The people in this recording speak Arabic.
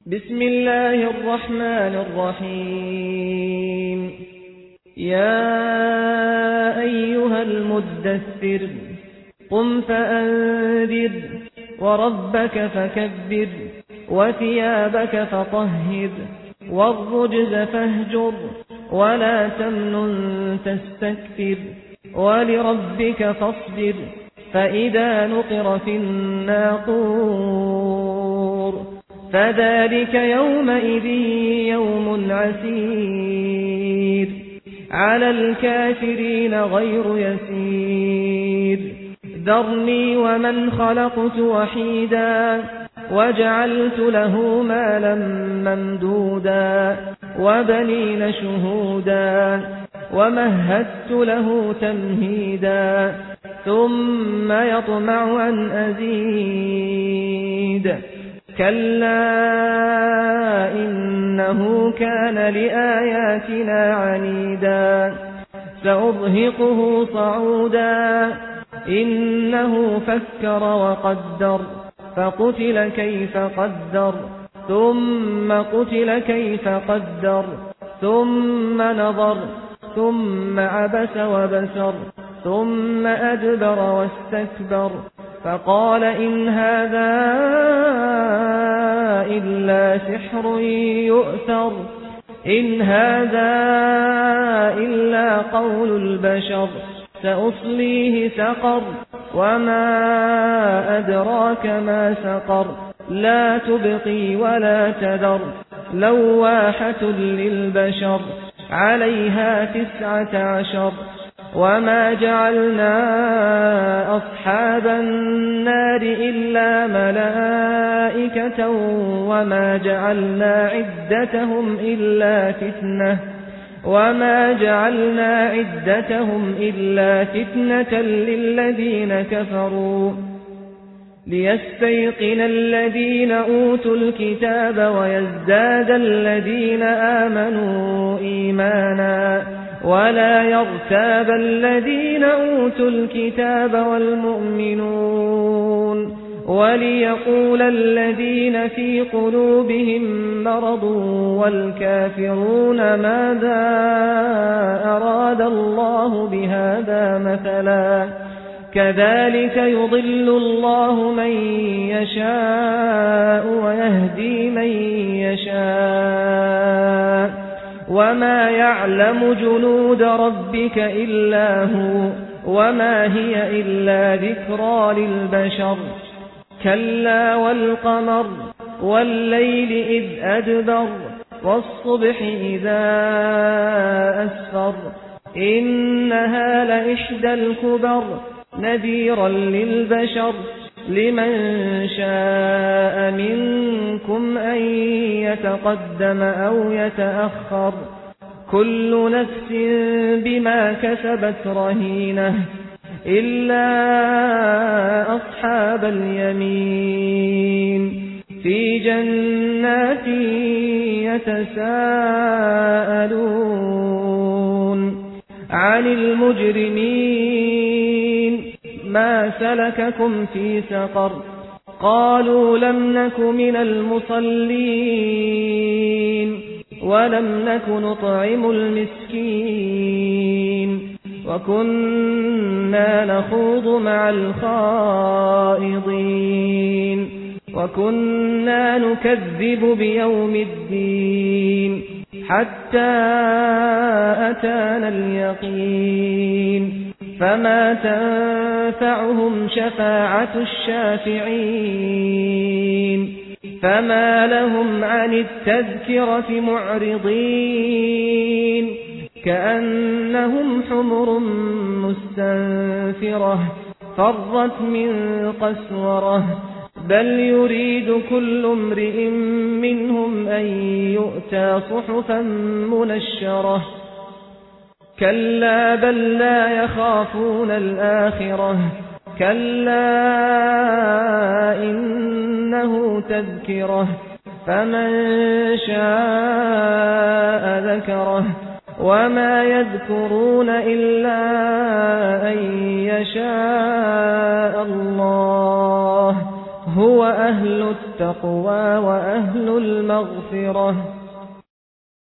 بسم الله الرحمن الرحيم. يا أيها المدثر قم فأنذر وربك فكبر وثيابك فطهر والرجز فاهجر ولا تمنن تستكثر ولربك فاصبر فإذا نقر في الناقور فذلك يومئذ يوم عسير على الكافرين غير يسير ذرني ومن خلقت وحيدا وجعلت له مالا ممدودا وبنين شهودا ومهدت له تمهيدا ثم يطمع أن أزيد كلا إنه كان لآياتنا عنيدا سأرهقه صعودا إنه فكر وقدر فقتل كيف قدر ثم قتل كيف قدر ثم نظر ثم عبس وبسر ثم أدبر واستكبر فقال إن هذا إلا سحر يؤثر إن هذا إلا قول البشر سأصليه سقر وما أدراك ما سقر لا تبقي ولا تذر لواحة للبشر عليها 19 وما جعلنا أصحاب النار إلا ملائكة وما جعلنا عدتهم إلا فتنة للذين كفروا ليستيقن الذين أوتوا الكتاب ويزداد الذين آمنوا إيمانا ولا يرتاب الذين أوتوا الكتاب والمؤمنون وليقول الذين في قلوبهم مرض والكافرون ماذا أراد الله بهذا مثلا كذلك يضل الله من يشاء ويهدي من يشاء وما يعلم جنود ربك إلا هو وما هي إلا ذكرى للبشر كلا والقمر والليل إذ أدبر والصبح إذا أسفر إنها لإحدى الكبر نذيرا للبشر لمن شاء منكم أن يتقدم أو يتأخر كل نفس بما كسبت رهينة إلا أصحاب اليمين في جنات يتساءلون عن المجرمين ما سلككم في سقر قالوا لم نك من المصلين ولم نك نطعم المسكين وكنا نخوض مع الخائضين وكنا نكذب بيوم الدين حتى أتانا اليقين فما تنفعهم شفاعة الشافعين فما لهم عن التذكرة معرضين كأنهم حمر مستنفرة فرت من قسورة بل يريد كل امرئ منهم أن يؤتى صحفا منشرة كلا بل لا يخافون الآخرة كلا إنه تذكرة فمن شاء ذكره وما يذكرون إلا أن يشاء الله هو أهل التقوى وأهل المغفرة